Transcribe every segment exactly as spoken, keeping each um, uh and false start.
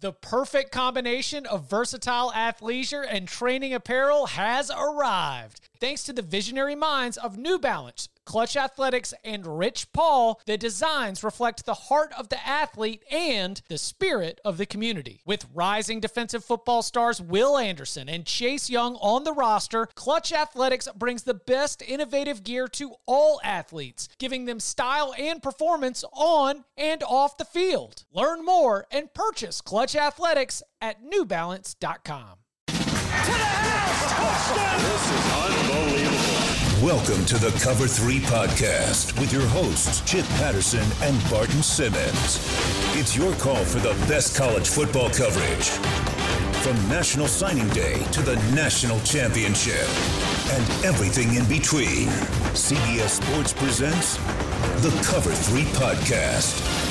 The perfect combination of versatile athleisure and training apparel has arrived. Thanks to the visionary minds of New Balance, Clutch Athletics, and Rich Paul, the designs reflect the heart of the athlete and the spirit of the community. With rising defensive football stars Will Anderson and Chase Young on the roster, Clutch Athletics brings the best innovative gear to all athletes, giving them style and performance on and off the field. Learn more and purchase Clutch Athletics at new balance dot com. To the house! Touchdown! This is unbelievable. Welcome to the Cover three Podcast with your hosts, Chip Patterson and Barton Simmons. It's your call for the best college football coverage. From National Signing Day to the National Championship and everything in between, C B S Sports presents the Cover three Podcast.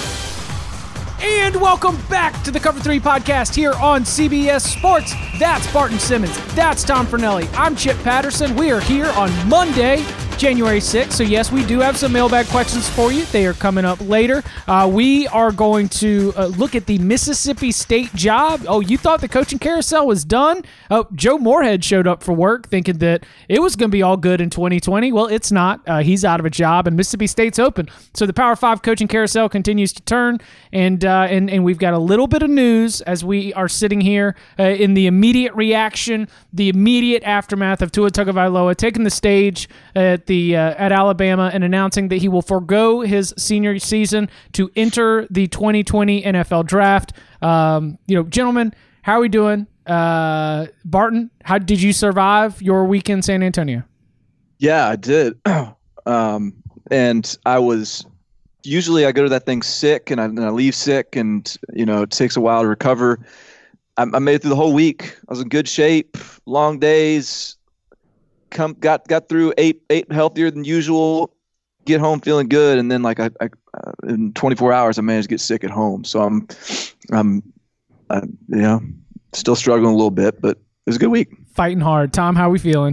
And welcome back to the Cover three Podcast here on C B S Sports. That's Barton Simmons. That's Tom Fornelli. I'm Chip Patterson. We are here on Monday, January sixth. So, yes, we do have some mailbag questions for you. They are coming up later. Uh, we are going to uh, look at the Mississippi State job. Oh, you thought the coaching carousel was done? Oh, Joe Moorhead showed up for work thinking that it was going to be all good in twenty twenty. Well, it's not. Uh, he's out of a job, and Mississippi State's open. So the Power five coaching carousel continues to turn, and uh, and, and we've got a little bit of news as we are sitting here uh, in the immediate reaction, the immediate aftermath of Tua Tagovailoa taking the stage at the uh, at Alabama and announcing that he will forego his senior season to enter the twenty twenty N F L Draft. Um, you know, gentlemen, how are we doing? Uh, Barton, how did you survive your week in San Antonio? Yeah, I did. um, and I was usually I go to that thing sick, and I, and I leave sick, and you know it takes a while to recover. I, I made it through the whole week. I was in good shape. Long days. Come got got through eight eight healthier than usual. Get home feeling good, and then like I, I uh, in twenty-four hours I managed to get sick at home. So I'm I'm uh, you know still struggling a little bit, but it was a good week. Fighting hard. Tom, how are we feeling?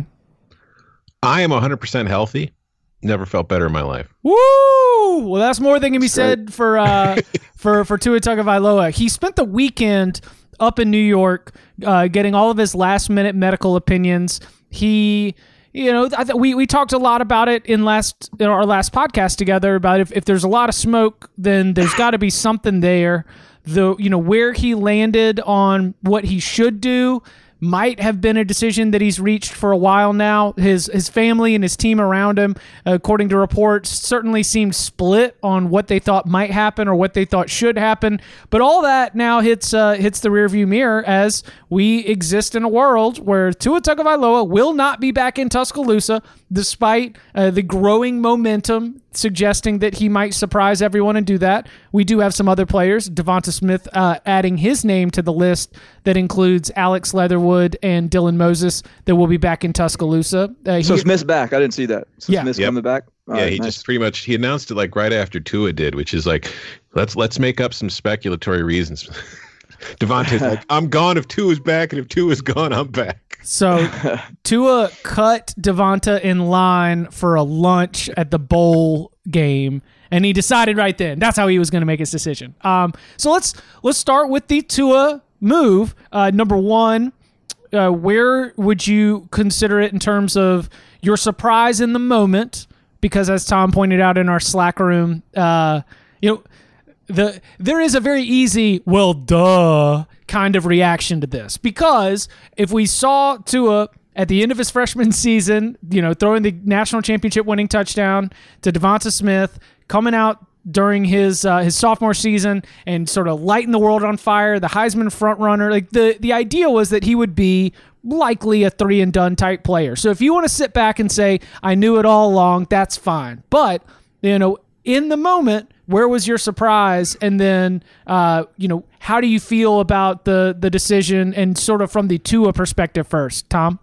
I am one hundred percent healthy. Never felt better in my life. Woo! Well, that's more than can be That's said right. for uh, for for Tua Tagovailoa. He spent the weekend up in New York, uh, getting all of his last minute medical opinions. He, you know, I th- we we talked a lot about it in last in our last podcast together about if, if there's a lot of smoke, then there's got to be something there. The you know where he landed on what he should do might have been a decision that he's reached for a while now. His his family and his team around him, according to reports, certainly seemed split on what they thought might happen or what they thought should happen. But all that now hits uh, hits the rearview mirror as we exist in a world where Tua Tagovailoa will not be back in Tuscaloosa, despite uh, the growing momentum suggesting that he might surprise everyone and do that. We do have some other players, Devonta Smith uh, adding his name to the list that includes Alex Leatherwood and Dylan Moses that will be back in Tuscaloosa. Uh, So he, Smith's back. I didn't see that. So Yeah. Smith's Yep. coming back. All yeah, right, he nice. just pretty much he announced it like right after Tua did, which is like let's let's make up some speculatory reasons. Devontae's like, I'm gone if Tua's back, and if Tua's gone, I'm back. So Tua cut Devonta in line for a lunch at the bowl game, and he decided right then that's how he was going to make his decision. Um, so let's let's start with the Tua move. Uh, number one, uh, where would you consider it in terms of your surprise in the moment? Because as Tom pointed out in our Slack room, uh, you know. The there is a very easy, well, duh, kind of reaction to this. Because if we saw Tua at the end of his freshman season, you know, throwing the national championship winning touchdown to Devonta Smith, coming out during his uh, his sophomore season and sort of lighting the world on fire, the Heisman front runner, like the, the idea was that he would be likely a three and done type player. So if you want to sit back and say, I knew it all along, that's fine. But, you know, in the moment, where was your surprise? And then, uh, you know, how do you feel about the the decision and sort of from the Tua perspective first, Tom?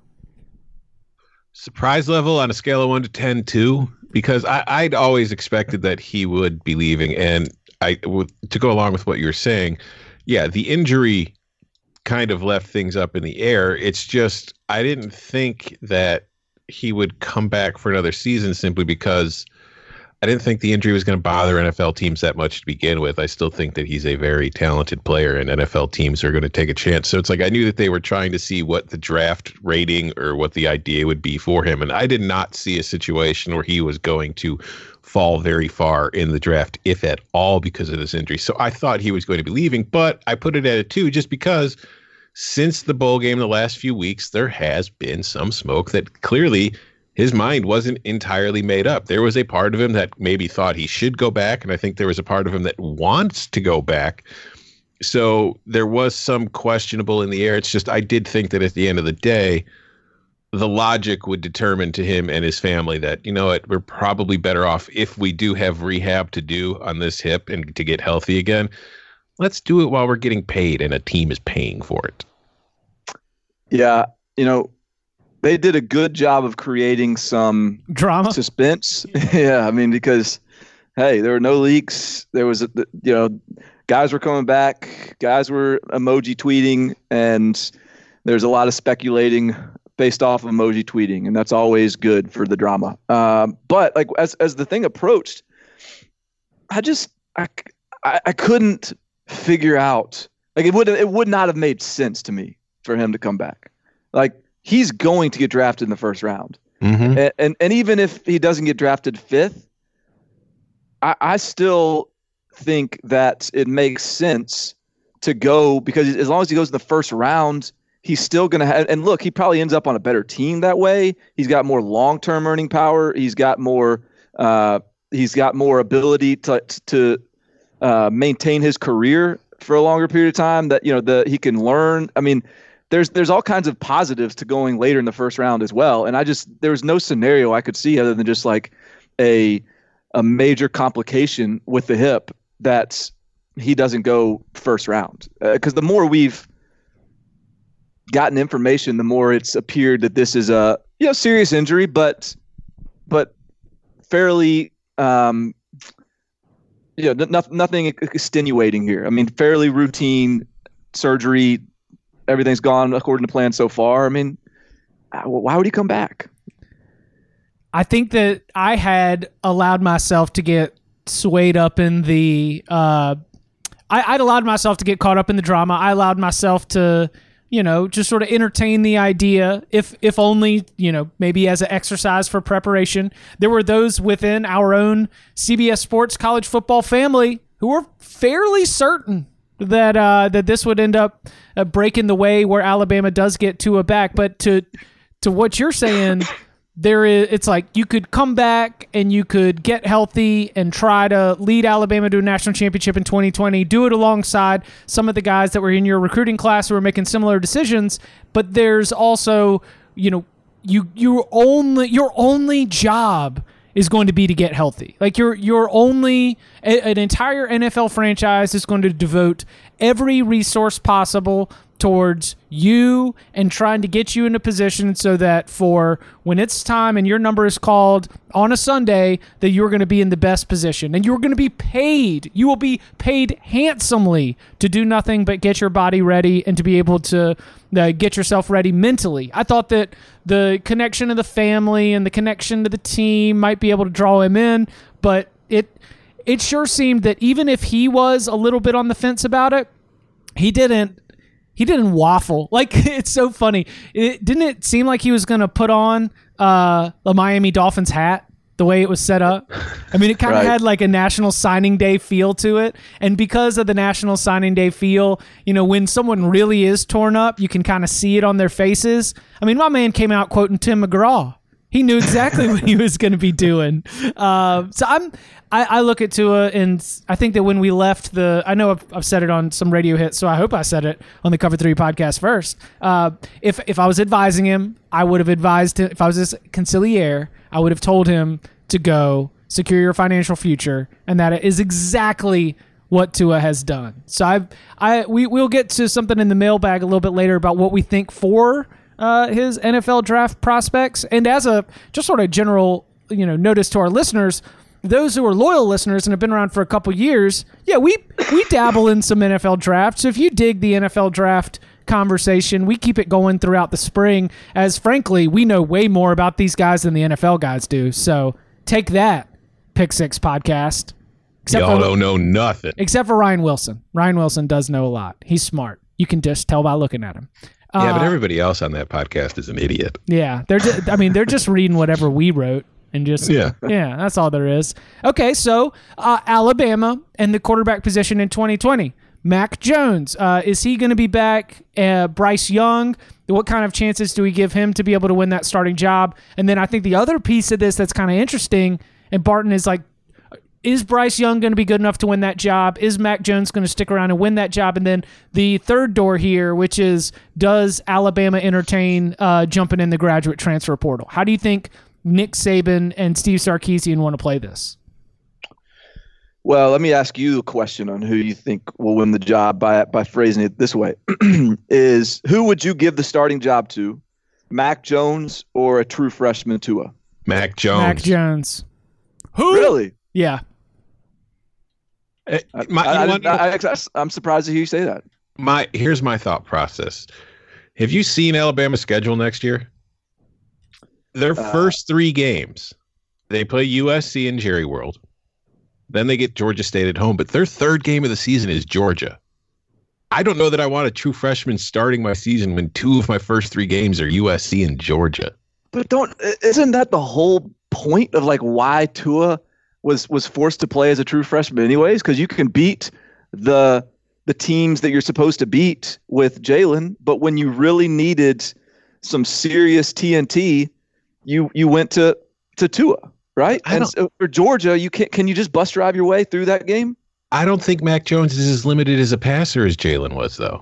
Surprise level on a scale of one to ten, two, because I, I'd always expected that he would be leaving. And I, to go along with what you're saying, yeah, the injury kind of left things up in the air. It's just I didn't think that he would come back for another season simply because I didn't think the injury was going to bother N F L teams that much to begin with. I still think that he's a very talented player, and N F L teams are going to take a chance. So it's like I knew that they were trying to see what the draft rating or what the idea would be for him. And I did not see a situation where he was going to fall very far in the draft, if at all, because of this injury. So I thought he was going to be leaving, but I put it at a two just because since the bowl game the last few weeks, there has been some smoke that clearly his mind wasn't entirely made up. There was a part of him that maybe thought he should go back, and I think there was a part of him that wants to go back. So there was some questionable in the air. It's just I did think that at the end of the day, the logic would determine to him and his family that, you know what, we're probably better off if we do have rehab to do on this hip and to get healthy again. Let's do it while we're getting paid and a team is paying for it. Yeah, you know, they did a good job of creating some drama, suspense. Yeah, I mean, because, hey, there were no leaks. There was, a, you know, guys were coming back. Guys were emoji tweeting, and there's a lot of speculating based off of emoji tweeting, and that's always good for the drama. Um, but like as as the thing approached, I just I, I, I couldn't figure out, like it would it would not have made sense to me for him to come back. Like, he's going to get drafted in the first round. Mm-hmm. And, and and even if he doesn't get drafted fifth, I, I still think that it makes sense to go, because as long as he goes in the first round, he's still going to have – and look, he probably ends up on a better team that way. He's got more long-term earning power. He's got more uh, he's got more ability to to uh, maintain his career for a longer period of time, that, you know, the he can learn. I mean – There's there's all kinds of positives to going later in the first round as well. And I just there was no scenario I could see other than just like a a major complication with the hip that he doesn't go first round. Because uh, the more we've gotten information, the more it's appeared that this is a you know serious injury, but but fairly um, you know n- nothing extenuating here. I mean, fairly routine surgery. Everything's gone according to plan so far. I mean, why would he come back? I think that I had allowed myself to get swayed up in the uh, I, I'd allowed myself to get caught up in the drama. I allowed myself to, you know, just sort of entertain the idea, if if only, you know, maybe as an exercise for preparation. There were those within our own C B S Sports college football family who were fairly certain that uh, that this would end up uh, breaking the way where Alabama does get Tua back. But to to what you're saying, there is it's like you could come back and you could get healthy and try to lead Alabama to a national championship in twenty twenty. Do it alongside some of the guys that were in your recruiting class who were making similar decisions. But there's also, you know, you you only your only job is going to be to get healthy. Like your your only a, an entire N F L franchise is going to devote every resource possible towards you and trying to get you in a position so that for when it's time and your number is called on a Sunday, that you're going to be in the best position and you're going to be paid. You will be paid handsomely to do nothing but get your body ready and to be able to uh, get yourself ready mentally. I thought that the connection of the family and the connection to the team might be able to draw him in, but it it sure seemed that even if he was a little bit on the fence about it, he didn't He didn't waffle. Like, it's so funny. It, didn't it seem like he was going to put on uh, the Miami Dolphins hat the way it was set up? I mean, it kind of Right. had like a National Signing Day feel to it. And because of the National Signing Day feel, you know, when someone really is torn up, you can kind of see it on their faces. I mean, my man came out quoting Tim McGraw. He knew exactly what he was going to be doing. Uh, so I'm, I, I look at Tua, and I think that when we left the, I know I've, I've said it on some radio hits, so I hope I said it on the Cover Three podcast first. Uh, if if I was advising him, I would have advised him. If I was his consigliere, I would have told him to go secure your financial future, and that is exactly what Tua has done. So I, I, we we'll get to something in the mailbag a little bit later about what we think for Uh, his N F L draft prospects. And as a just sort of general, you know, notice to our listeners, those who are loyal listeners and have been around for a couple years, yeah, we we dabble in some N F L drafts. So if you dig the N F L draft conversation, we keep it going throughout the spring, as frankly, we know way more about these guys than the N F L guys do. So take that, Pick Six podcast. Except Y'all for, don't know nothing. Except for Ryan Wilson. Ryan Wilson does know a lot. He's smart. You can just tell by looking at him. Yeah, but Uh, everybody else on that podcast is an idiot. Yeah, they're just, I mean, they're just reading whatever we wrote and just Yeah. yeah, that's all there is. Okay, so uh, Alabama and the quarterback position in twenty twenty. Mac Jones, uh, is he going to be back? Uh, Bryce Young, what kind of chances do we give him to be able to win that starting job? And then I think the other piece of this that's kind of interesting, and Barton is like, is Bryce Young going to be good enough to win that job? Is Mac Jones going to stick around and win that job? And then the third door here, which is, does Alabama entertain uh, jumping in the graduate transfer portal? How do you think Nick Saban and Steve Sarkisian want to play this? Well, let me ask you a question on who you think will win the job by by phrasing it this way. Is who would you give the starting job to, Mac Jones or a true freshman Tua? Mac Jones. Mac Jones. Who? Really? Yeah. Uh, my, I, you I, want- I, I, I'm surprised to hear you say that. my here's my thought process. Have you seen Alabama's schedule next year? Their Uh, first three games, they play U S C and Jerry World. Then they get Georgia State at home, but their third game of the season is Georgia. I don't know that I want a true freshman starting my season when two of my first three games are U S C and Georgia. But don't isn't that the whole point of like why Tua was was forced to play as a true freshman anyways? Because you can beat the the teams that you're supposed to beat with Jalen, but when you really needed some serious T N T, you you went to to Tua, right? I And don't- so for Georgia, you can can you just bus drive your way through that game? I don't think Mac Jones is as limited as a passer as Jalen was, though.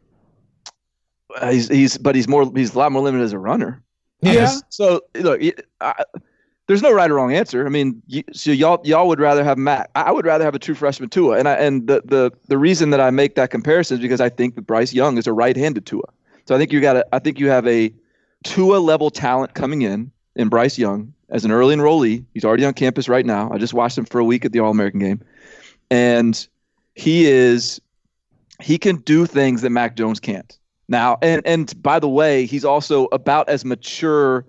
Uh, he's he's but he's more he's a lot more limited as a runner. Yeah. So look, I, there's no right or wrong answer. I mean, you, so y'all y'all would rather have Mac. I would rather have a true freshman Tua, and I and the the the reason that I make that comparison is because I think that Bryce Young is a right-handed Tua. So I think you got a I think you have a Tua level talent coming in in Bryce Young as an early enrollee. He's already on campus right now. I just watched him for a week at the All-American game, and he is he can do things that Mac Jones can't. Now, and and by the way, he's also about as mature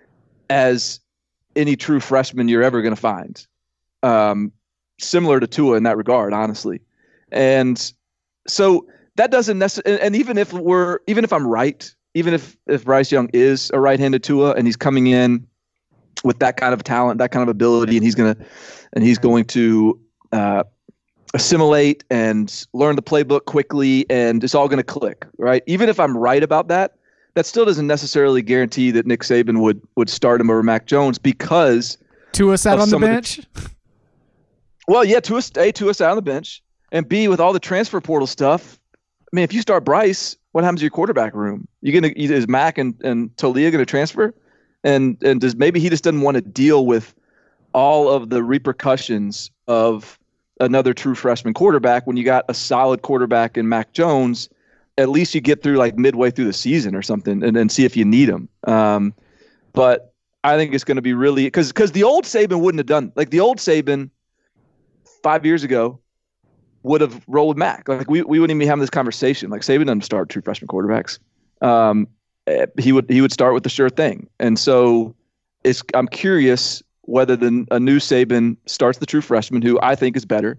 as any true freshman you're ever going to find. Um, similar to Tua in that regard, honestly. And so that doesn't necessarily, and even if we're, even if I'm right, even if, if Bryce Young is a right-handed Tua and he's coming in with that kind of talent, that kind of ability, and he's going to, and he's going to, uh, assimilate and learn the playbook quickly, and it's all going to click, right? Even if I'm right about that, that still doesn't necessarily guarantee that Nick Saban would would start him over Mac Jones because Tua sat of on the some of the- bench. well, yeah, Tua A Tua sat on the bench, and B with all the transfer portal stuff. I mean, if you start Bryce, what happens to your quarterback room? You gonna is Mac and and Talia going to transfer, and and does maybe he just doesn't want to deal with all of the repercussions of another true freshman quarterback when you got a solid quarterback in Mac Jones. At least you get through like midway through the season or something and then see if you need him. Um, but I think it's going to be really because because the old Saban wouldn't have done like the old Saban five years ago would have rolled with Mac. Like we, we wouldn't even be having this conversation. Like Saban doesn't start true freshman quarterbacks. Um, he would he would start with the sure thing. And so it's I'm curious whether the a new Saban starts the true freshman, who I think is better,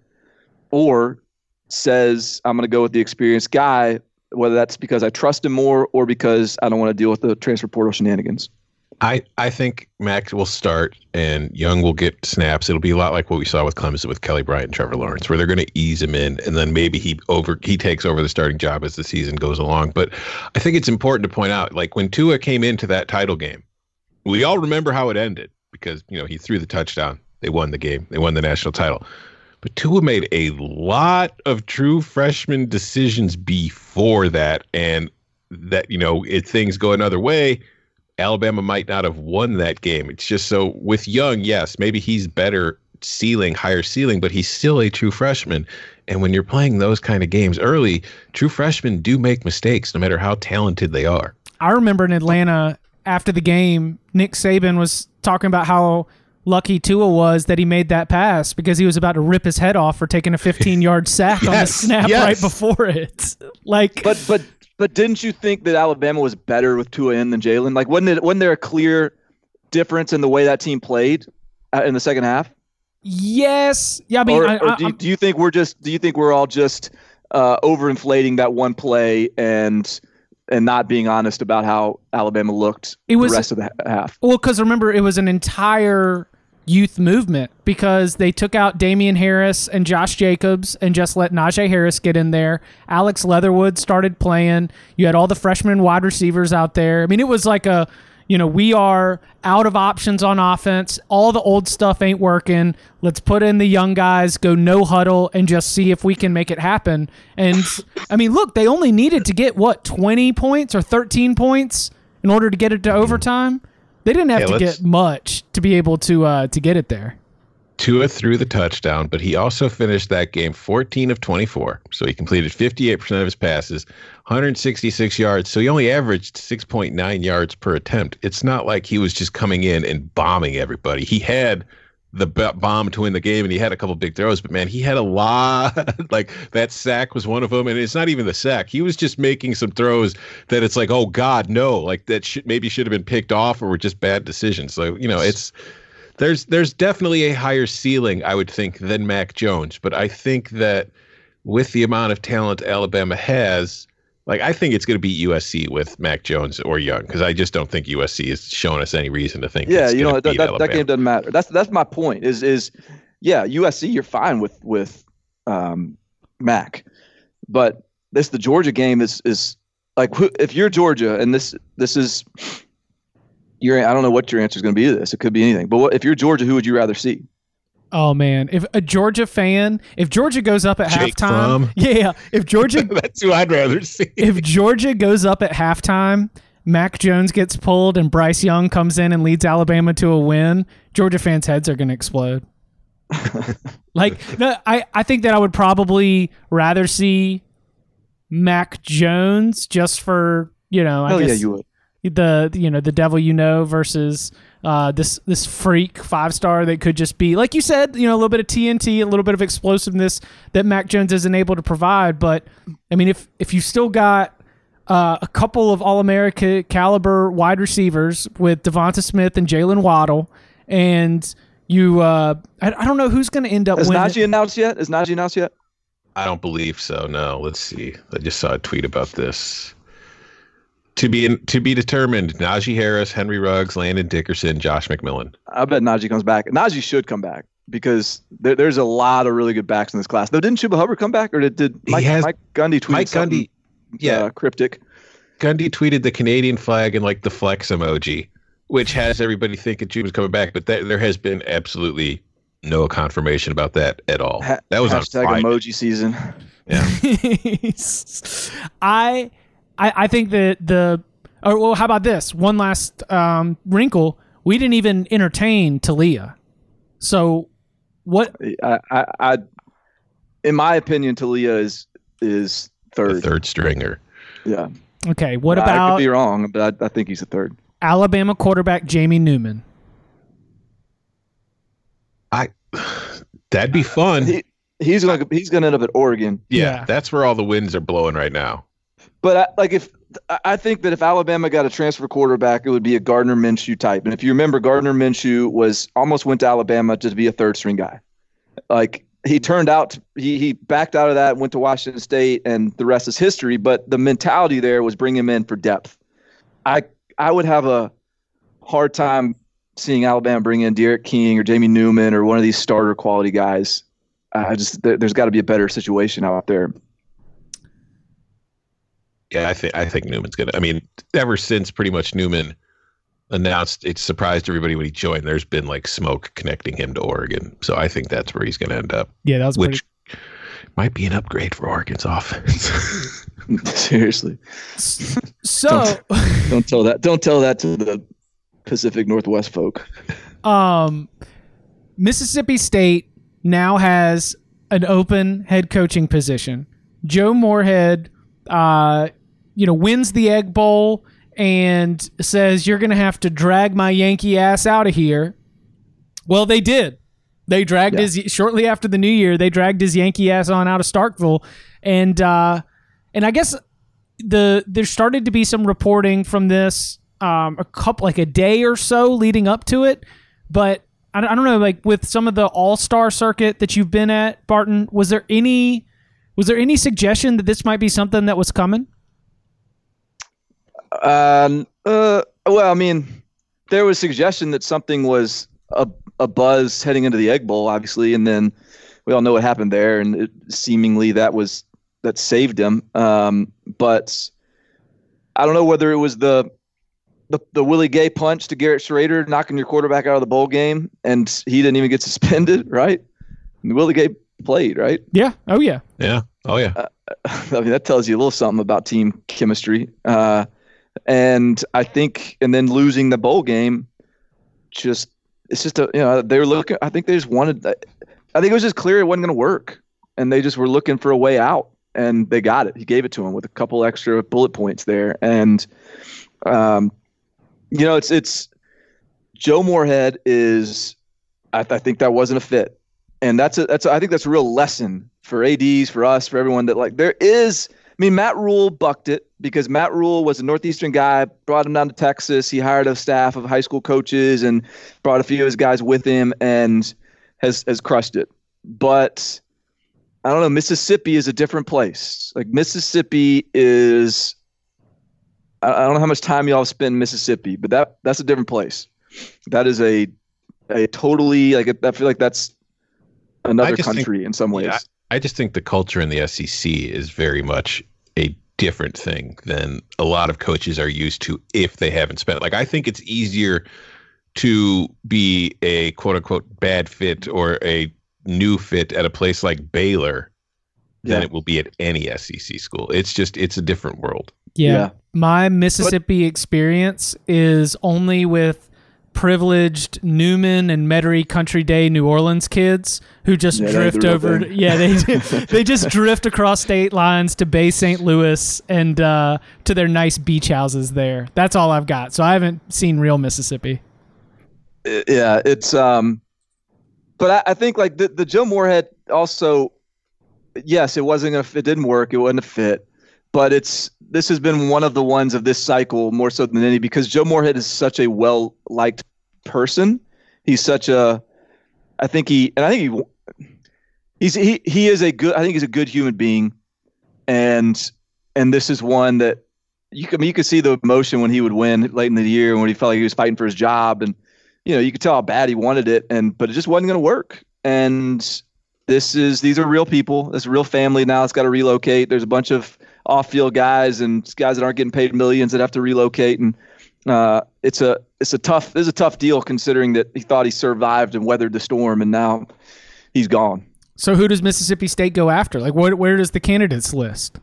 or says I'm going to go with the experienced guy, whether that's because I trust him more or because I don't want to deal with the transfer portal shenanigans. I, I think Max will start and Young will get snaps. It'll be a lot like what we saw with Clemson with Kelly Bryant and Trevor Lawrence, where they're going to ease him in and then maybe he over he takes over the starting job as the season goes along. But I think it's important to point out, like when Tua came into that title game, we all remember how it ended because, you know, he threw the touchdown. They won the game. They won the national title. But Tua made a lot of true freshman decisions before that, and that, you know, if things go another way, Alabama might not have won that game. It's just so with Young, yes, maybe he's better ceiling, higher ceiling, but he's still a true freshman. And when you're playing those kind of games early, true freshmen do make mistakes no matter how talented they are. I remember in Atlanta after the game, Nick Saban was talking about how lucky Tua was that he made that pass because he was about to rip his head off for taking a fifteen-yard sack on the Yes, snap yes. right before it. Like, But but but didn't you think that Alabama was better with Tua in than Jalen? Like, wasn't it wasn't there a clear difference in the way that team played uh, in the second half? Yes. Yeah. I mean, or, I, or I, do, you, do you think we're just? Do you think we're all just uh, overinflating that one play and and not being honest about how Alabama looked it was, the rest of the half? Well, because remember, it was an entire youth movement because they took out Damian Harris and Josh Jacobs and just let Najee Harris get in there. Alex Leatherwood started playing. You had all the freshman wide receivers out there. I mean, it was like a, you know, we are out of options on offense. All the old stuff ain't working. Let's put in the young guys, go no huddle, and just see if we can make it happen. And, I mean, look, they only needed to get, what, twenty points or thirteen points in order to get it to overtime? They didn't have yeah, to get much to be able to uh, to get it there. Tua threw the touchdown, but he also finished that game fourteen of twenty-four. So he completed fifty-eight percent of his passes, one hundred sixty-six yards. So he only averaged six point nine yards per attempt. It's not like he was just coming in and bombing everybody. He had the b- bomb to win the game, and he had a couple big throws. But, man, he had a lot. Like, that sack was one of them. And it's not even the sack. He was just making some throws that it's like, oh, God, no. Like, that should, maybe should have been picked off or were just bad decisions. So, you know, it's there's there's definitely a higher ceiling, I would think, than Mac Jones. But I think that with the amount of talent Alabama has, like, I think it's going to beat U S C with Mac Jones or Young, because I just don't think U S C is showing us any reason to think. Yeah, it's you know that, that, that game doesn't matter. matter. That's that's my point. Is is yeah, U S C you're fine with with um, Mac, but this the Georgia game is is like if you're Georgia and this this is your I don't know what your answer is going to be to this. It could be anything. But what, if you're Georgia, who would you rather see? Oh man, if a Georgia fan, if Georgia goes up at Jake halftime, Fromm. yeah, if Georgia, that's who I'd rather see. If Georgia goes up at halftime, Mac Jones gets pulled and Bryce Young comes in and leads Alabama to a win, Georgia fans' heads are going to explode. Like, no, I, I think that I would probably rather see Mac Jones just for, you know, I Hell guess yeah, you would. the you know the devil you know versus uh, this this freak five star that could just be, like you said, you know, a little bit of T N T, a little bit of explosiveness that Mac Jones isn't able to provide. But I mean, if if you still got uh, a couple of All-America caliber wide receivers with Devonta Smith and Jalen Waddle, and you, uh, I, I don't know who's going to end up Is winning. Najee announced yet? Is Najee announced yet? I don't believe so. No, let's see. I just saw a tweet about this. To be in, to be determined, Najee Harris, Henry Ruggs, Landon Dickerson, Josh McMillan. I bet Najee comes back. Najee should come back because there, there's a lot of really good backs in this class. Though, didn't Chuba Hubbard come back, or did, did Mike, has, Mike Gundy tweet Mike something, Gundy, yeah, uh, cryptic? Gundy tweeted the Canadian flag and like the flex emoji, which has everybody thinking Chuba's coming back, but that, there has been absolutely no confirmation about that at all. Ha- that was hashtag on emoji season. Yeah. I, I I think that the or well, how about this? One last um, wrinkle. We didn't even entertain Talia. So what? I, I, I, in my opinion, Talia is is third. The third stringer. Yeah. Okay. What I about? could be wrong, but I, I think he's a third. Alabama quarterback Jamie Newman. I. That'd be fun. He, he's gonna he's gonna end up at Oregon. Yeah, Yeah. that's where all the winds are blowing right now. But I, like if I think that if Alabama got a transfer quarterback, it would be a Gardner Minshew type. And if you remember, Gardner Minshew was almost went to Alabama to be a third string guy. Like he turned out to, he he backed out of that, went to Washington State, and the rest is history. But the mentality there was bring him in for depth. I I would have a hard time seeing Alabama bring in Derek King or Jamie Newman or one of these starter quality guys. I just there, there's got to be a better situation out there. Yeah, I think I think Newman's gonna. I mean, ever since pretty much Newman announced, it surprised everybody when he joined. There's been like smoke connecting him to Oregon, so I think that's where he's gonna end up. Yeah, that was which pretty... might be an upgrade for Oregon's offense. Seriously. So don't, don't tell that. Don't tell that to the Pacific Northwest folk. Um, Mississippi State now has an open head coaching position. Joe Moorhead, uh, you know, wins the Egg Bowl and says, "You're going to have to drag my Yankee ass out of here." Well, they did. They dragged yeah. his shortly after the New Year. They dragged his Yankee ass on out of Starkville, and uh, and I guess the there started to be some reporting from this um, a couple like a day or so leading up to it, but I don't know, like with some of the all-star circuit that you've been at, Barton, was there any was there any suggestion that this might be something that was coming? Um. Uh. Well, I mean, there was suggestion that something was a a buzz heading into the Egg Bowl, obviously, and then we all know what happened there, and it, seemingly that was that saved him. Um. But I don't know whether it was the the the Willie Gay punch to Garrett Schrader knocking your quarterback out of the bowl game, and he didn't even get suspended, right? And Willie Gay played, right? Yeah. Oh yeah. Yeah. Oh yeah. Uh, I mean, that tells you a little something about team chemistry. Uh. And I think, and then losing the bowl game, just it's just a you know they were looking. I think they just wanted. I think it was just clear it wasn't going to work, and they just were looking for a way out, and they got it. He gave it to him with a couple extra bullet points there, and um, you know it's it's Joe Moorhead is. I, I think that wasn't a fit, and that's a that's a, I think that's a real lesson for A Ds, for us, for everyone that like there is. I mean, Matt Rule bucked it because Matt Rule was a Northeastern guy, brought him down to Texas. He hired a staff of high school coaches and brought a few of his guys with him and has has crushed it. But I don't know, Mississippi is a different place. Like Mississippi is I don't know how much time y'all spend in Mississippi, but that that's a different place. That is a a totally like I feel like that's another country think, in some ways. Yeah, I just think the culture in the S E C is very much a different thing than a lot of coaches are used to if they haven't spent it. Like, I think it's easier to be a quote unquote bad fit or a new fit at a place like Baylor than Yeah. it will be at any S E C school. It's just, it's a different world. Yeah. Yeah. My Mississippi experience is only with privileged Newman and Metairie Country Day New Orleans kids who just Yeah, that's drift the real over. thing. Yeah, they they just drift across state lines to Bay Saint Louis and uh, to their nice beach houses there. That's all I've got. So I haven't seen real Mississippi. Yeah, it's um, but I, I think like the the Joe Moorhead also, yes, it wasn't a, it didn't work, it wasn't a fit, but it's this has been one of the ones of this cycle more so than any because Joe Moorhead is such a well liked person. He's such a, I think he and I think he, he's he he is a good I think he's a good human being, and and this is one that you could I mean, you could see the emotion when he would win late in the year when he felt like he was fighting for his job and. You know, you could tell how bad he wanted it, and but it just wasn't going to work. And this is these are real people. This is a real family now. It's got to relocate. There's a bunch of off-field guys and guys that aren't getting paid millions that have to relocate, and uh, it's a it's a tough it's a tough deal considering that he thought he survived and weathered the storm, and now he's gone. So who does Mississippi State go after? Like, what? Where does the candidates list?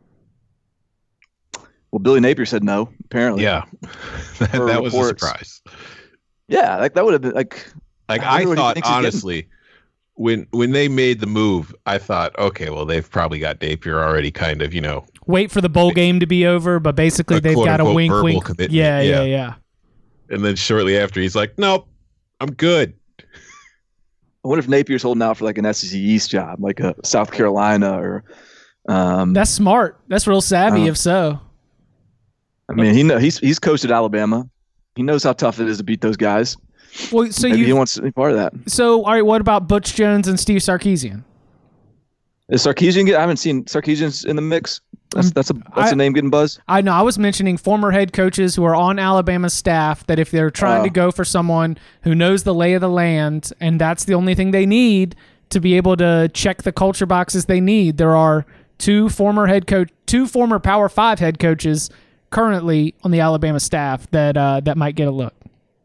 Well, Billy Napier said no. Apparently, Yeah, that, For that was a reports. surprise. yeah, like that would have been like. Like I I, wonder what he thought, thinks he's getting. honestly, when when they made the move, I thought, okay, well, they've probably got Napier already, kind of, you know. Wait for the bowl game to be over, but basically A they've got a quote-unquote wink, verbal wink. commitment, Yeah, yeah, yeah. yeah. And then shortly after, he's like, nope, I'm good. I wonder if Napier's holding out for like an S E C East job, like a South Carolina or. Um, That's smart. That's real savvy. Uh, if so, I mean, he know he's he's coached at Alabama. He knows how tough it is to beat those guys. well, so Maybe he you. wants to be part of that. So, all right. What about Butch Jones and Steve Sarkisian? Is Sarkisian? Get, I haven't seen Sarkisian's in the mix. That's that's a that's I- a name getting buzz. I know I was mentioning former head coaches who are on Alabama's staff that if they're trying Oh. to go for someone who knows the lay of the land and that's the only thing they need to be able to check the culture boxes they need, there are two former head coach, two former Power Five head coaches currently on the Alabama staff that uh, that might get a look.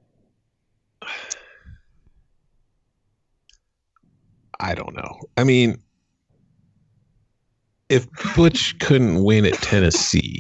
I don't know. I mean, if Butch couldn't win at Tennessee,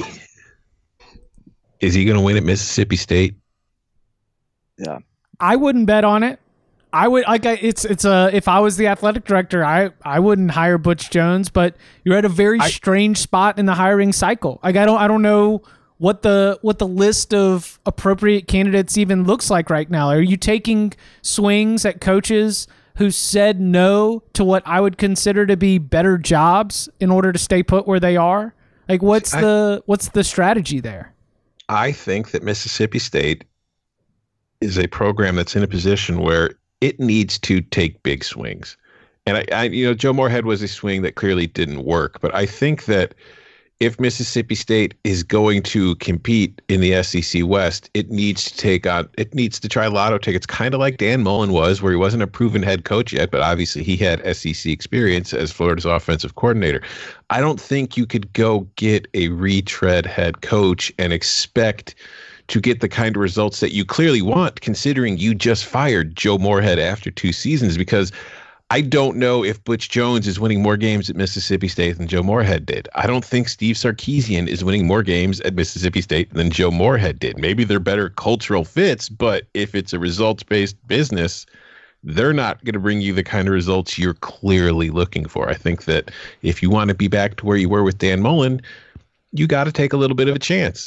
is he going to win at Mississippi State? Yeah. I wouldn't bet on it. I would like I- it's it's a if I was the athletic director, I I wouldn't hire Butch Jones, but you're at a very I- strange spot in the hiring cycle. Like I don't I don't know what the what the list of appropriate candidates even looks like right now. Are you taking swings at coaches who said no to what I would consider to be better jobs in order to stay put where they are? Like what's I- the what's the strategy there? I think that Mississippi State is a program that's in a position where it needs to take big swings. And I, I, you know, Joe Moorhead was a swing that clearly didn't work. But I think that if Mississippi State is going to compete in the S E C West, it needs to take on, it needs to try lotto tickets, kind of like Dan Mullen was, where he wasn't a proven head coach yet, but obviously he had S E C experience as Florida's offensive coordinator. I don't think you could go get a retread head coach and expect to get the kind of results that you clearly want, considering you just fired Joe Moorhead after two seasons, because I don't know if Butch Jones is winning more games at Mississippi State than Joe Moorhead did. I don't think Steve Sarkisian is winning more games at Mississippi State than Joe Moorhead did. Maybe they're better cultural fits, but if it's a results-based business, they're not going to bring you the kind of results you're clearly looking for. I think that if you want to be back to where you were with Dan Mullen, you got to take a little bit of a chance.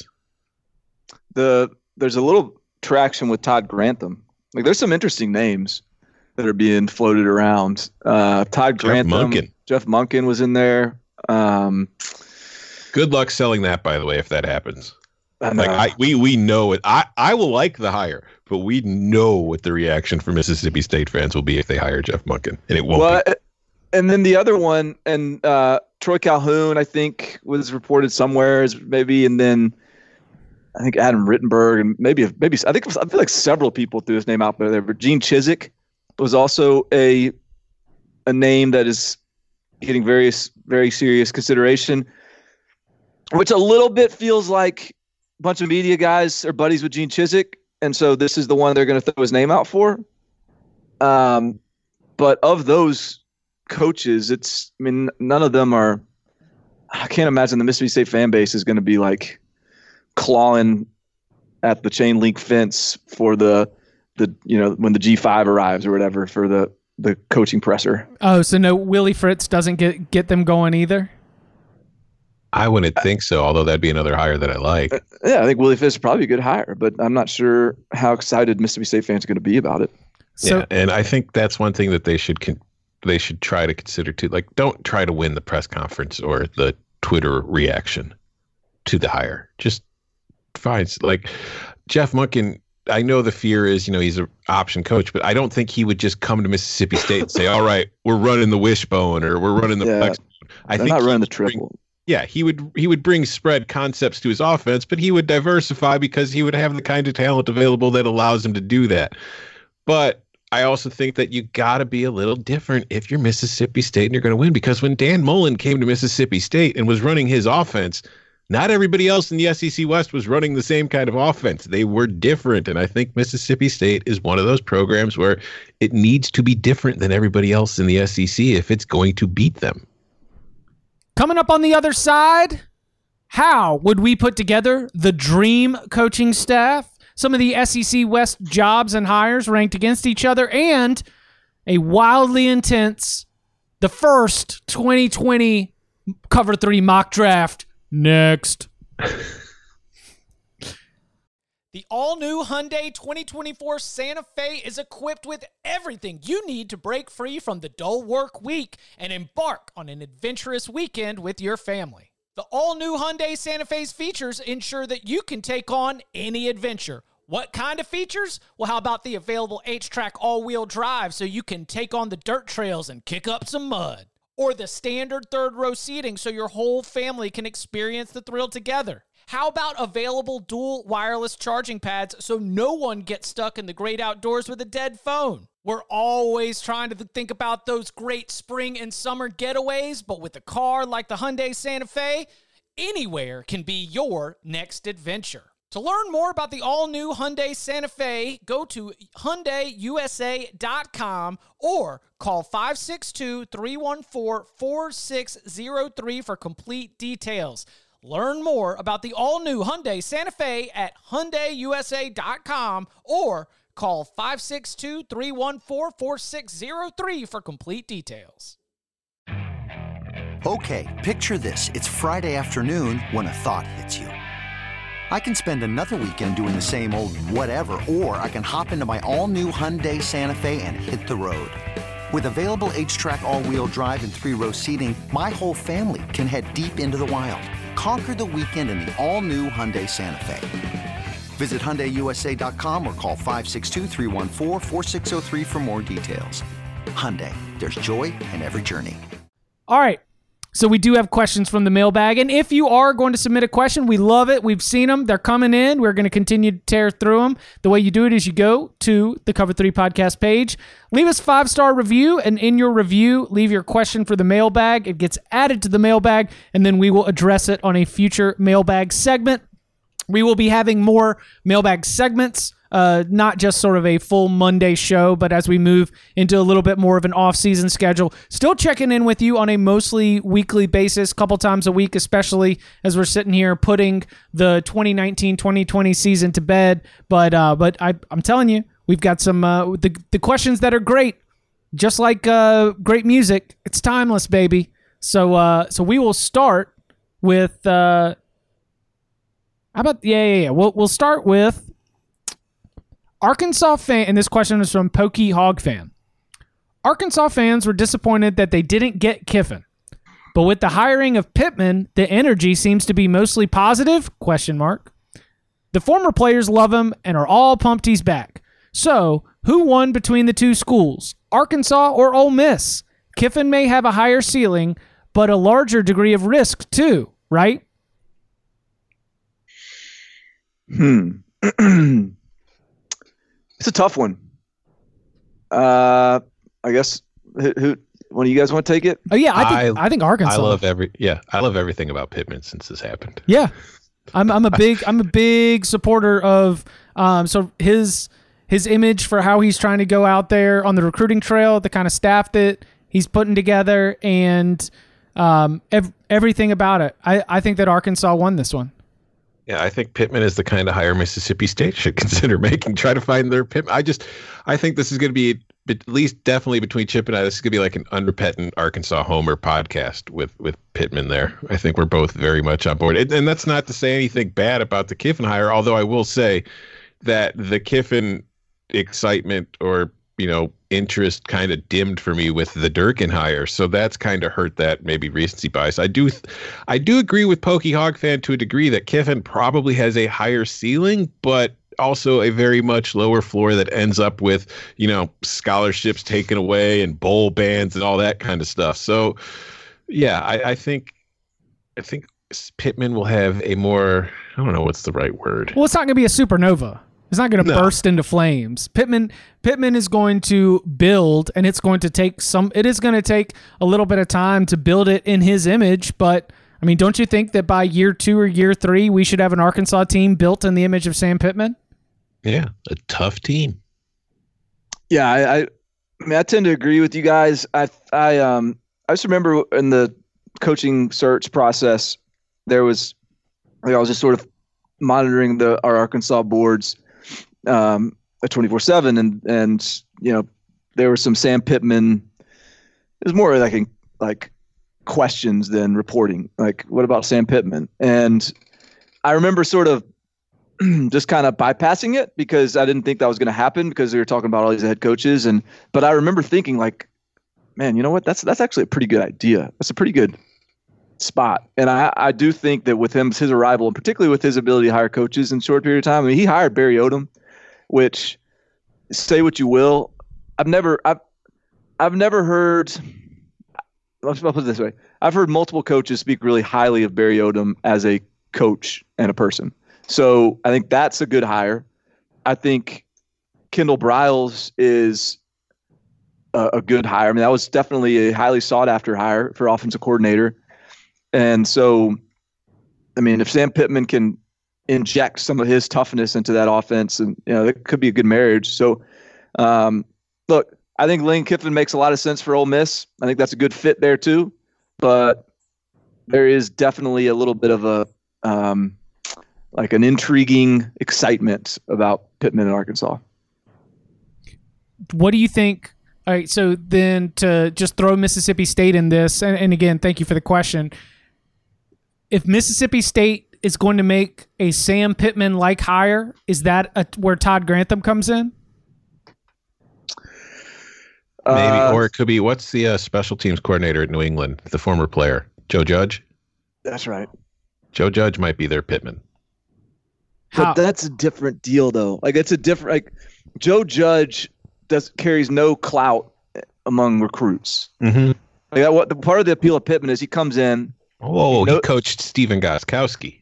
The there's a little traction with Todd Grantham. Like, there's some interesting names that are being floated around. Uh, Todd Grantham, Jeff Monken. Jeff Monken was in there. Um, Good luck selling that, by the way, if that happens. I know. Like I, we we know it. I, I will like the hire, but we know what the reaction from Mississippi State fans will be if they hire Jeff Monken, and it won't well, be. And then the other one, and uh, Troy Calhoun, I think, was reported somewhere as maybe, and then I think Adam Rittenberg, and maybe maybe I think I feel like several people threw his name out there. But Gene Chizik was also a a name that is getting various very serious consideration, which a little bit feels like a bunch of media guys are buddies with Gene Chizik, and so this is the one they're going to throw his name out for. Um, but of those coaches, it's I mean none of them are. I can't imagine the Mississippi State fan base is going to be like clawing at the chain link fence for the. the you know when the G five arrives or whatever for the the coaching presser. Oh, so no, Willie Fritz doesn't get get them going either? I wouldn't think so, although that'd be another hire that I like. Uh, yeah, I think Willie Fritz is probably a good hire, but I'm not sure how excited Mississippi State fans are going to be about it. So, yeah, and I think that's one thing that they should con- they should try to consider too. Like, don't try to win the press conference or the Twitter reaction to the hire. Just find, like, Jeff Monken, I know the fear is, you know, he's an option coach, but I don't think he would just come to Mississippi State and say, all right, we're running the wishbone or we're running the yeah, flex. I they're think not running the bring, triple. yeah, he would he would bring spread concepts to his offense, but he would diversify because he would have the kind of talent available that allows him to do that. But I also think that you got to be a little different if you're Mississippi State and you're going to win, because when Dan Mullen came to Mississippi State and was running his offense, not everybody else in the S E C West was running the same kind of offense. They were different. And I think Mississippi State is one of those programs where it needs to be different than everybody else in the S E C if it's going to beat them. Coming up on the other side, how would we put together the dream coaching staff? Some of the S E C West jobs and hires ranked against each other, and a wildly intense, the first twenty twenty Cover three mock draft. Next. The all-new Hyundai twenty twenty-four Santa Fe is equipped with everything you need to break free from the dull work week and embark on an adventurous weekend with your family. The all-new Hyundai Santa Fe's features ensure that you can take on any adventure. What kind of features? Well, how about the available H-Track all-wheel drive so you can take on the dirt trails and kick up some mud? Or the standard third-row seating so your whole family can experience the thrill together? How about available dual wireless charging pads so no one gets stuck in the great outdoors with a dead phone? We're always trying to think about those great spring and summer getaways, but with a car like the Hyundai Santa Fe, anywhere can be your next adventure. To learn more about the all-new Hyundai Santa Fe, go to Hyundai U S A dot com or call five six two, three one four, four six zero three for complete details. Learn more about the all-new Hyundai Santa Fe at Hyundai U S A dot com or call five six two, three one four, four six zero three for complete details. Okay, picture this. It's Friday afternoon when a thought hits you. I can spend another weekend doing the same old whatever, or I can hop into my all-new Hyundai Santa Fe and hit the road. With available H-Track all-wheel drive and three-row seating, my whole family can head deep into the wild. Conquer the weekend in the all-new Hyundai Santa Fe. Visit Hyundai U S A dot com or call five six two, three one four, four six zero three for more details. Hyundai, there's joy in every journey. All right. So we do have questions from the mailbag. And if you are going to submit a question, we love it. We've seen them. They're coming in. We're going to continue to tear through them. The way you do it is you go to the Cover three podcast page, leave us a five-star review, and in your review, leave your question for the mailbag. It gets added to the mailbag, and then we will address it on a future mailbag segment. We will be having more mailbag segments, uh, not just sort of a full Monday show, but as we move into a little bit more of an off-season schedule, still checking in with you on a mostly weekly basis, a couple times a week, especially as we're sitting here putting the twenty nineteen twenty twenty season to bed. But uh, but I, I'm telling you, we've got some uh, the the questions that are great, just like uh, great music. It's timeless, baby. So uh, so we will start with. Uh, How about, yeah, yeah, yeah. We'll, we'll start with Arkansas fan, and this question is from Pokey Hog Fan. Arkansas fans were disappointed that they didn't get Kiffin, but with the hiring of Pittman, the energy seems to be mostly positive, question mark. The former players love him and are all pumped he's back. So, who won between the two schools, Arkansas or Ole Miss? Kiffin may have a higher ceiling, but a larger degree of risk too, right? Hmm. It's a tough one. Uh, I guess who, who one of you guys want to take it? Oh yeah, I think I, I think Arkansas. I love every yeah, I love everything about Pittman since this happened. Yeah, I'm I'm a big I'm a big supporter of um so his his image for how he's trying to go out there on the recruiting trail, the kind of staff that he's putting together, and um ev- everything about it. I I think that Arkansas won this one. Yeah, I think Pittman is the kind of hire Mississippi State should consider making. Try to find their Pittman. I just, I think this is going to be at least definitely between Chip and I. This is going to be like an unrepentant Arkansas homer podcast with with Pittman there. I think we're both very much on board, and, and that's not to say anything bad about the Kiffin hire. Although I will say that the Kiffin excitement or you know interest kind of dimmed for me with the Durkin hire, so that's kind of hurt that maybe recency bias. I do, I do agree with Pokey Hog Fan to a degree that Kiffin probably has a higher ceiling, but also a very much lower floor that ends up with you know scholarships taken away and bowl bans and all that kind of stuff. So yeah, I, I think, I think Pittman will have a more I don't know what's the right word. Well, it's not going to be a supernova. It's not going to No. burst into flames. Pittman Pittman is going to build, and it's going to take some. It is going to take a little bit of time to build it in his image. But I mean, don't you think that by year two or year three, we should have an Arkansas team built in the image of Sam Pittman? Yeah, a tough team. Yeah, I, I, I mean, I tend to agree with you guys. I, I, um, I just remember in the coaching search process, there was, like, I was just sort of monitoring the our Arkansas boards, um, at twenty-four seven, and and you know, there was some Sam Pittman. It was more like in, like questions than reporting. Like, what about Sam Pittman? And I remember sort of just kind of bypassing it because I didn't think that was going to happen because they were talking about all these head coaches. And, but I remember thinking like, man, you know what? That's, that's actually a pretty good idea. That's a pretty good spot. And I, I do think that with him, his arrival, and particularly with his ability to hire coaches in a short period of time, I mean, he hired Barry Odom, which, say what you will, I've never, I've, I've never heard, let's put it this way. I've heard multiple coaches speak really highly of Barry Odom as a coach and a person. So I think that's a good hire. I think Kendall Briles is a, a good hire. I mean, that was definitely a highly sought after hire for offensive coordinator. And so, I mean, if Sam Pittman can inject some of his toughness into that offense, and you know, it could be a good marriage. So, um, look, I think Lane Kiffin makes a lot of sense for Ole Miss. I think that's a good fit there too. But there is definitely a little bit of a um, like an intriguing excitement about Pittman in Arkansas. What do you think? All right, so then to just throw Mississippi State in this, and, and again, thank you for the question. If Mississippi State is going to make a Sam Pittman-like hire, is that a, where Todd Grantham comes in? Maybe, Uh, or it could be, what's the uh, special teams coordinator at New England, the former player, Joe Judge? That's right. Joe Judge might be their Pittman. How? But that's a different deal, though. Like it's a different. Like Joe Judge does carries no clout among recruits. Mm-hmm. Like that, what the part of the appeal of Pittman is he comes in. Oh, you know, he coached Steven Gostkowski.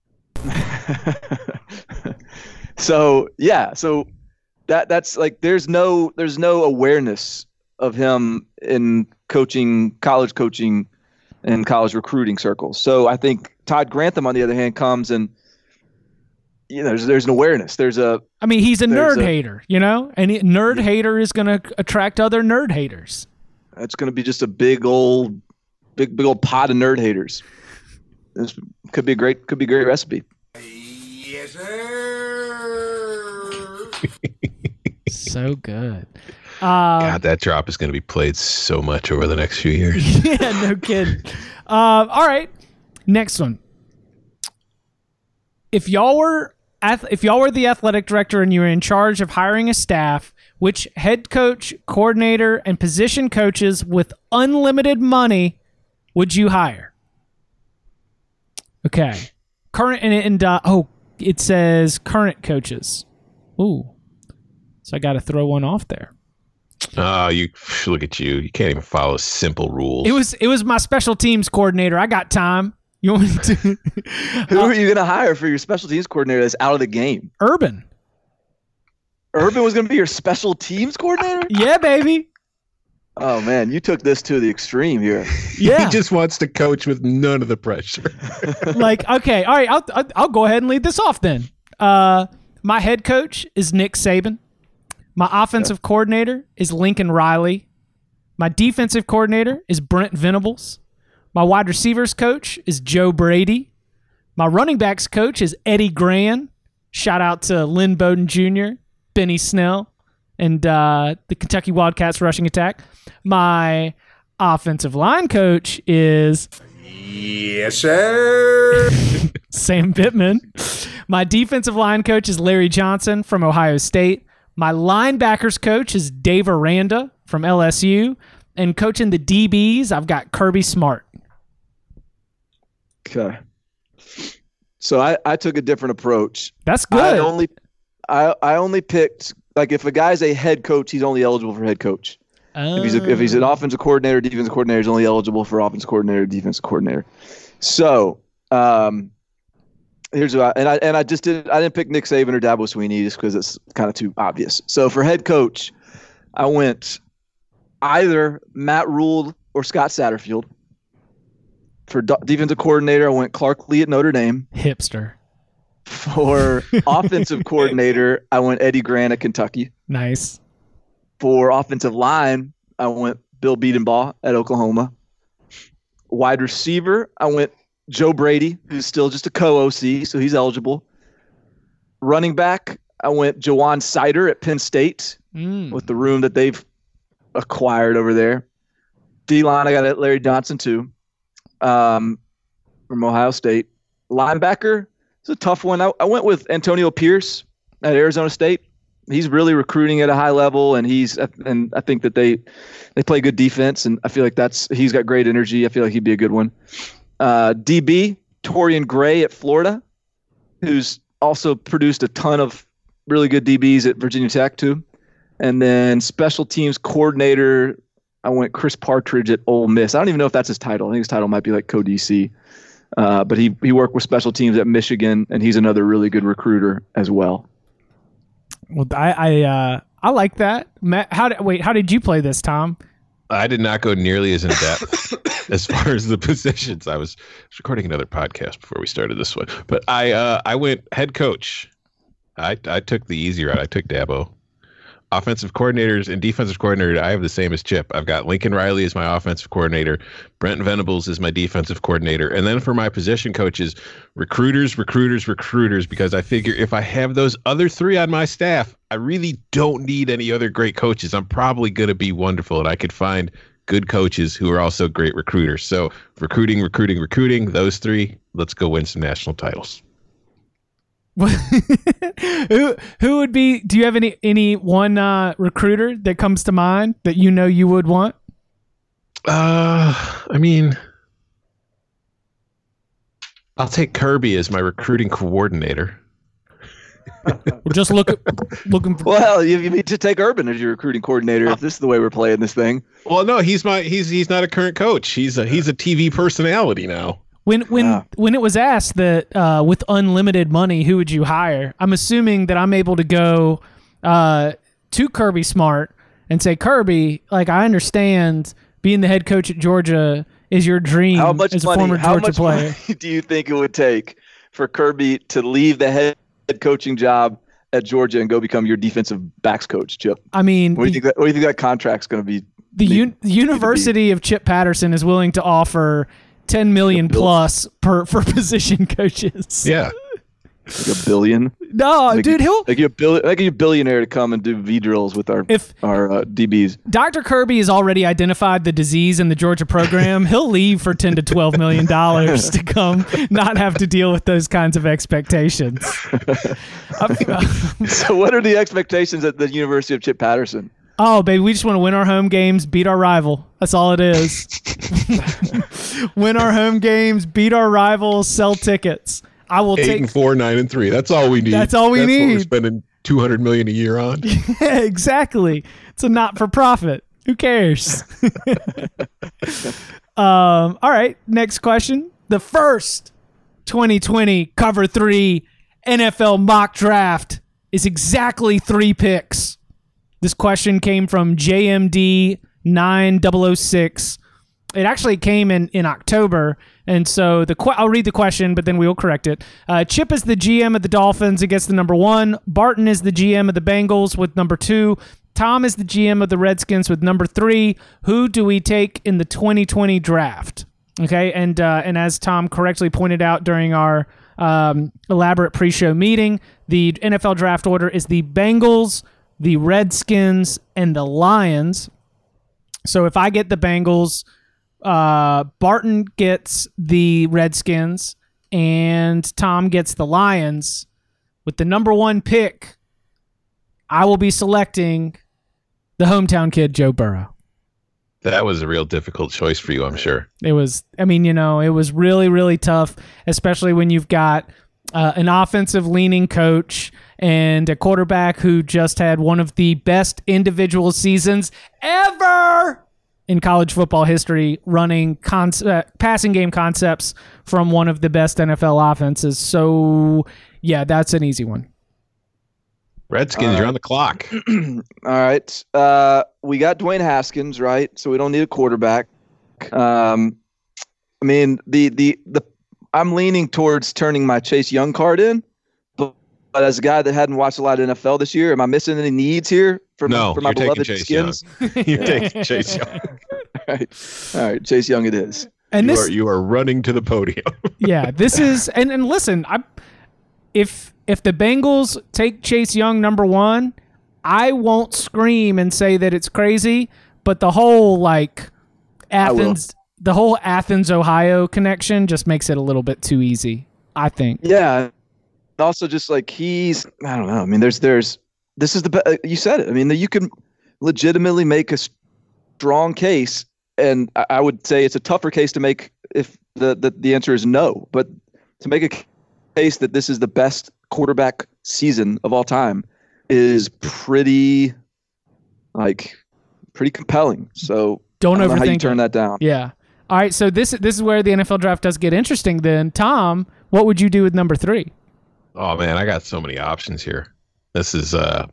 So yeah, so that that's like there's no there's no awareness of him in coaching, college coaching, and college recruiting circles. So I think Todd Grantham, on the other hand, comes and you know there's there's an awareness. There's a I mean, he's a There's nerd a- hater, you know, and he, nerd hater is going to attract other nerd haters. it's going to be just a big old big big old pot of nerd haters. This could be a great could be a great recipe. So good. Um, God, that drop is going to be played so much over the next few years. yeah, no kidding. Um, all right, next one. If y'all were ath- if y'all were the athletic director and you were in charge of hiring a staff, which head coach, coordinator, and position coaches with unlimited money would you hire? Okay, current and, and uh, oh, it says current coaches. Ooh, so I got to throw one off there. Oh, you look at you. You can't even follow simple rules. It was it was my special teams coordinator. I got time. You want me to? Who are you going to hire for your special teams coordinator that's out of the game? Urban. Urban was going to be your special teams coordinator? Yeah, baby. Oh man, you took this to the extreme here. Yeah. He just wants to coach with none of the pressure. Like, okay, all right, I'll, I'll I'll go ahead and lead this off then. Uh, my head coach is Nick Saban. My offensive coordinator is Lincoln Riley. My defensive coordinator is Brent Venables. My wide receivers coach is Joe Brady. My running backs coach is Eddie Gran. Shout out to Lynn Bowden Junior, Benny Snell, and uh, the Kentucky Wildcats rushing attack. My offensive line coach is Yes, sir. Sam Pittman. My defensive line coach is Larry Johnson from Ohio State. My linebackers coach is Dave Aranda from L S U. And coaching the D Bs, I've got Kirby Smart. Okay. So I, I took a different approach. That's good. I only I I only picked like if a guy's a head coach, he's only eligible for head coach. If he's a, if he's an offensive coordinator, defensive coordinator, he's only eligible for offensive coordinator, defensive coordinator. So um, here's what I, and I and I just did I didn't pick Nick Saban or Dabo Swinney just because it's kind of too obvious. So for head coach, I went either Matt Rule or Scott Satterfield. For do- defensive coordinator, I went Clark Lee at Notre Dame. Hipster. For offensive coordinator, I went Eddie Gran at Kentucky. Nice. For offensive line, I went Bill Bedenbaugh at Oklahoma. Wide receiver, I went Joe Brady, who's still just a co-O C, so he's eligible. Running back, I went Jawan Sider at Penn State Mm. with the room that they've acquired over there. D-line, I got Larry Johnson too, um, from Ohio State. Linebacker, it's a tough one. I, I went with Antonio Pierce at Arizona State. He's really recruiting at a high level, and he's and I think that they they play good defense, and I feel like that's he's got great energy. I feel like he'd be a good one. Uh, D B Torian Gray at Florida, who's also produced a ton of really good D Bs at Virginia Tech too. And then special teams coordinator, I went Chris Partridge at Ole Miss. I don't even know if that's his title. I think his title might be like co-D C. Uh, but he he worked with special teams at Michigan, and he's another really good recruiter as well. Well, I I uh, I like that. Matt, how did wait? How did you play this, Tom? I did not go nearly as in depth as far as the positions. I was recording another podcast before we started this one, but I uh, I went head coach. I I took the easy route. I took Dabo. Offensive coordinators and defensive coordinator, I have the same as Chip. I've got Lincoln Riley as my offensive coordinator. Brent Venables is my defensive coordinator. And then for my position coaches, recruiters, recruiters, recruiters, because I figure if I have those other three on my staff, I really don't need any other great coaches. I'm probably going to be wonderful, and I could find good coaches who are also great recruiters. So recruiting, recruiting, recruiting, those three, let's go win some national titles. who who would be? Do you have any any one uh, recruiter that comes to mind that you know you would want? Uh, I mean, I'll take Kirby as my recruiting coordinator. We're just looking looking for. Well, you, you need to take Urban as your recruiting coordinator if this is the way we're playing this thing. Well, no, he's my he's he's not a current coach. He's a he's a T V personality now. When when Yeah. when it was asked that uh, with unlimited money, who would you hire? I'm assuming that I'm able to go uh, to Kirby Smart and say, Kirby, like I understand being the head coach at Georgia is your dream How much as a money? former How Georgia much player. money do you think it would take for Kirby to leave the head coaching job at Georgia and go become your defensive backs coach, Chip? I mean, What do you the, think that, what do you think that contract's going to be? the need- un- University of Chip Patterson is willing to offer ten million Bill- plus per for position coaches. Yeah. Like a billion? No, Like dude, you, he'll like you a bill, like you a billionaire to come and do V drills with our if our uh, D Bs. Doctor Kirby has already identified the disease in the Georgia program, he'll leave for ten to twelve million dollars to come not have to deal with those kinds of expectations. So, what are the expectations at the University of Chip Patterson? Oh, baby, we just want to win our home games, beat our rival. That's all it is. Win our home games, beat our rivals, sell tickets. I will Eight take and four, nine and three. That's all we need. That's all we That's What we're need. spending two hundred million a year on. Yeah, exactly. It's a not for profit. Who cares? um, all right, next question. The first twenty twenty Cover three N F L mock draft is exactly three picks. This question came from J M D nine thousand six. It actually came in, in October, and so the que- I'll read the question, but then we will correct it. Uh, Chip is the G M of the Dolphins and gets the number one. Barton is the G M of the Bengals with number two. Tom is the G M of the Redskins with number three. Who do we take in the twenty twenty draft? Okay, and uh, and as Tom correctly pointed out during our um, elaborate pre-show meeting, the N F L draft order is the Bengals, the Redskins, and the Lions. So if I get the Bengals, uh, Barton gets the Redskins, and Tom gets the Lions. With the number one pick, I will be selecting the hometown kid, Joe Burrow. That was a real difficult choice for you, I'm sure. It was, I mean, you know, it was really, really tough, especially when you've got uh, an offensive-leaning coach and a quarterback who just had one of the best individual seasons ever in college football history, running con- uh, passing game concepts from one of the best N F L offenses. So, yeah, that's an easy one. Redskins, Uh, you're on the clock. All right. Uh, we got Dwayne Haskins, right? So we don't need a quarterback. Um, I mean, the the the I'm leaning towards turning my Chase Young card in, but, but as a guy that hadn't watched a lot of N F L this year, am I missing any needs here for No, my, for my you're taking beloved Chase Skins? You're taking Chase Young. All right. All right, Chase Young it is. And You this, are, you are running to the podium. yeah, this is and, and listen, I if if the Bengals take Chase Young number one, I won't scream and say that it's crazy, but the whole like Athens the whole Athens, Ohio connection just makes it a little bit too easy, I think. Yeah. Also, just like he's, I don't know. I mean, there's, there's, this is the, be- you said it. I mean, you can legitimately make a strong case, and I, I would say it's a tougher case to make if the, the, the answer is no. But to make a case that this is the best quarterback season of all time is pretty, like, pretty compelling. So Don't I don't know how you overthink turn it. that down. Yeah. All right, so this this is where the N F L draft does get interesting then. Tom, what would you do with number three? Oh man, I got so many options here. This is uh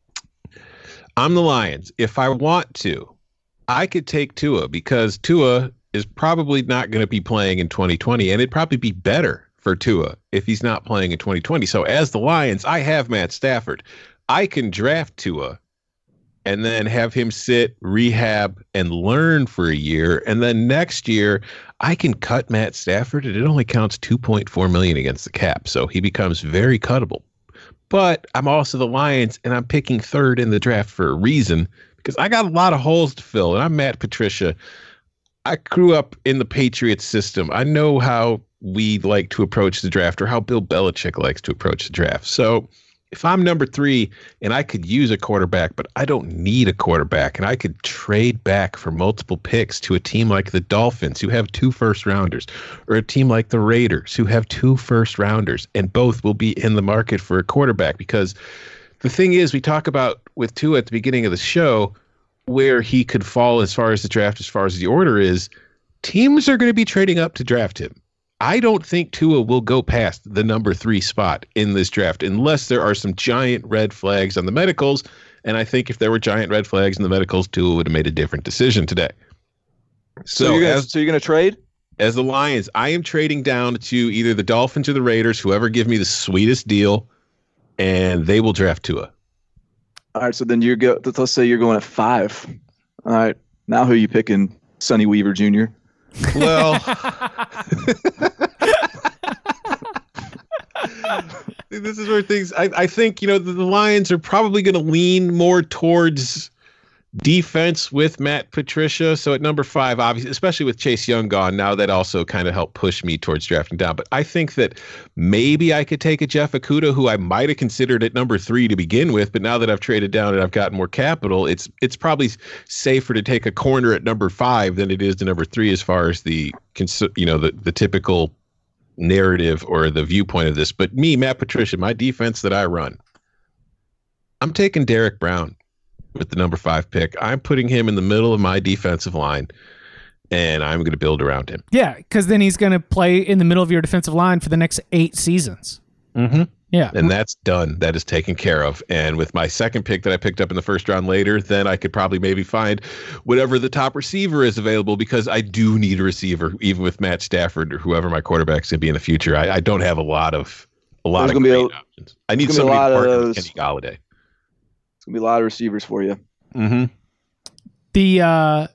I'm the Lions. If I want to, I could take Tua because Tua is probably not going to be playing in twenty twenty, and it'd probably be better for Tua if he's not playing in twenty twenty. So as the Lions, I have Matt Stafford. I can draft Tua and then have him sit, rehab, and learn for a year. And then next year, I can cut Matt Stafford, and it only counts two point four million dollars against the cap. So he becomes very cuttable. But I'm also the Lions, and I'm picking third in the draft for a reason, because I got a lot of holes to fill, and I'm Matt Patricia. I grew up in the Patriots system. I know how we like to approach the draft, or how Bill Belichick likes to approach the draft. So if I'm number three and I could use a quarterback, but I don't need a quarterback, and I could trade back for multiple picks to a team like the Dolphins who have two first rounders, or a team like the Raiders who have two first rounders, and both will be in the market for a quarterback. Because the thing is, we talk about with Tua at the beginning of the show where he could fall as far as the draft, as far as the order is, teams are going to be trading up to draft him. I don't think Tua will go past the number three spot in this draft unless there are some giant red flags on the medicals. And I think if there were giant red flags in the medicals, Tua would have made a different decision today. So, So, you're gonna, as, so you're going to trade? as the Lions, I am trading down to either the Dolphins or the Raiders, whoever give me the sweetest deal, and they will draft Tua. All right, so then you're go. Let's say you're going at five. All right, now who are you picking? Sonny Weaver Junior Well, this is where things, I, I think, you know, the, the Lions are probably going to lean more towards defense with Matt Patricia. So at number five, obviously, especially with Chase Young gone, now that also kind of helped push me towards drafting down. But I think that maybe I could take a Jeff Okudah, who I might have considered at number three to begin with. But now that I've traded down and I've gotten more capital, it's it's probably safer to take a corner at number five than it is to number three as far as the, you know, the, the typical narrative or the viewpoint of this. But me, Matt Patricia, my defense that I run, I'm taking Derek Brown with the number five pick. I'm putting him in the middle of my defensive line, and I'm going to build around him. Yeah, because then he's going to play in the middle of your defensive line for the next eight seasons. Mm-hmm. Yeah. And that's done. That is taken care of. And with my second pick that I picked up in the first round later, then I could probably maybe find whatever the top receiver is available, because I do need a receiver, even with Matt Stafford or whoever my quarterback's going to be in the future. I, I don't have a lot of a lot There's of great great a, options. I need there's gonna somebody be a lot to of partner with those. Kenny Golladay. It's gonna be a lot of receivers for you. Mm-hmm. The uh,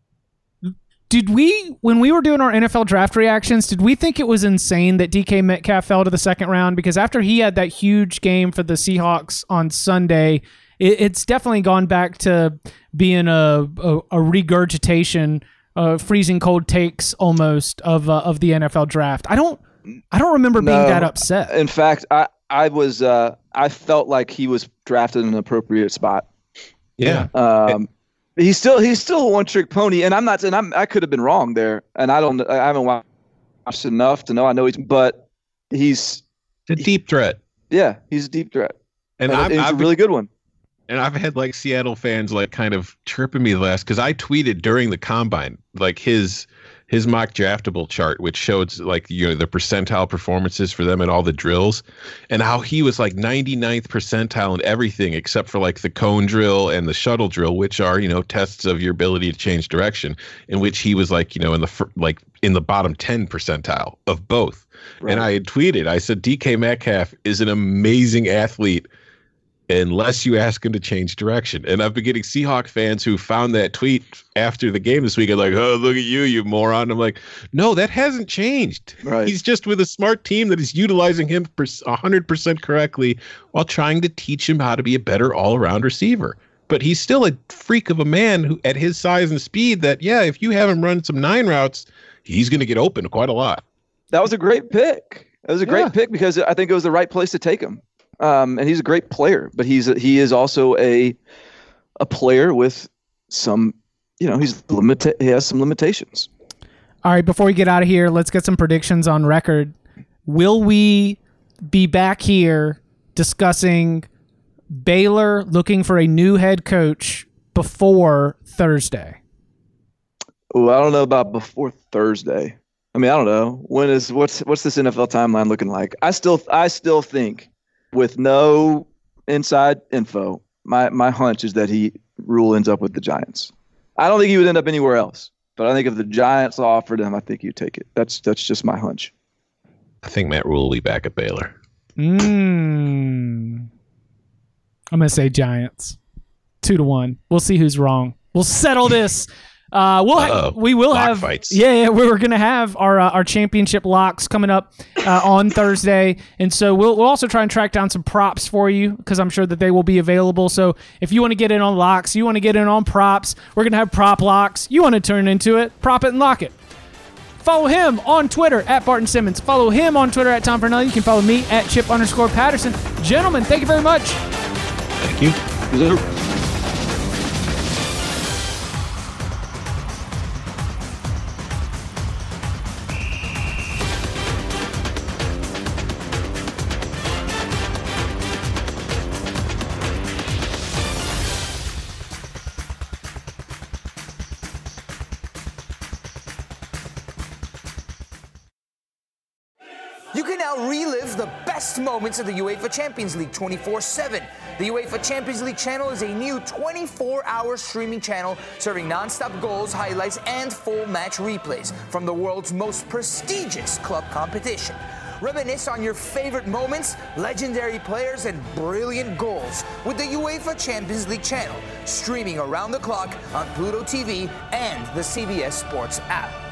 did we when we were doing our N F L draft reactions, did we think it was insane that D K Metcalf fell to the second round? Because after he had that huge game for the Seahawks on Sunday, it, it's definitely gone back to being a a, a regurgitation, uh, freezing cold takes almost of uh, of the N F L draft. I don't I don't remember being No. that upset. In fact, I I was uh, I felt like he was drafted in an appropriate spot. Yeah. Um, he's still he's still a one trick pony, and I'm not and I'm I could have been wrong there, and I don't I haven't watched enough to know. I know he's, but he's a deep threat. yeah, he's a deep threat, And, and I've, he's I've a really good one. And I've had like Seattle fans like kind of chirping me the last, because I tweeted during the combine like his his mock draftable chart, which showed like, you know, the percentile performances for them in all the drills, and how he was like ninety-ninth percentile in everything except for like the cone drill and the shuttle drill, which are, you know, tests of your ability to change direction, in which he was like, you know, in the fir- like in the bottom ten percentile of both. Right. And I had tweeted, I said, D K Metcalf is an amazing athlete unless you ask him to change direction. And I've been getting Seahawk fans who found that tweet after the game this week and like, oh, look at you, you moron. I'm like, no, that hasn't changed. Right. He's just with a smart team that is utilizing him one hundred percent correctly while trying to teach him how to be a better all-around receiver. But he's still a freak of a man who, at his size and speed, that, yeah, if you have him run some nine routes, he's going to get open quite a lot. That was a great pick. It was a great Yeah. pick because I think it was the right place to take him. Um, and he's a great player, but he's a, he is also a a player with some, you know, he's limita- he has some limitations. All right, before we get out of here, let's get some predictions on record. Will we be back here discussing Baylor looking for a new head coach before Thursday? Oh, I don't know about before Thursday. I mean, I don't know. When is what's what's this N F L timeline looking like? I still I still think, with no inside info, my my hunch is that he Rule ends up with the Giants. I don't think he would end up anywhere else, but I think if the Giants offered him, I think he'd take it. That's that's just my hunch. I think Matt Rule will be back at Baylor. Mm. I'm going to say Giants. Two to one. We'll see who's wrong. We'll settle this. Uh, we'll ha- Uh-oh. we will Lock have fights. yeah, yeah we're going to have our uh, our championship locks coming up uh, on Thursday, and so we'll we'll also try and track down some props for you because I'm sure that they will be available. So if you want to get in on locks, you want to get in on props, we're going to have prop locks. You want to turn into it, prop it and lock it. Follow him on Twitter at Barton Simmons. Follow him on Twitter at Tom Fernell. You can follow me at Chip underscore Patterson. Gentlemen, thank you very much. Thank you. You can now relive the best moments of the UEFA Champions League twenty-four seven. The UEFA Champions League channel is a new twenty-four hour streaming channel serving non-stop goals, highlights, and full match replays from the world's most prestigious club competition. Reminisce on your favorite moments, legendary players, and brilliant goals with the UEFA Champions League channel, streaming around the clock on Pluto T V and the C B S Sports app.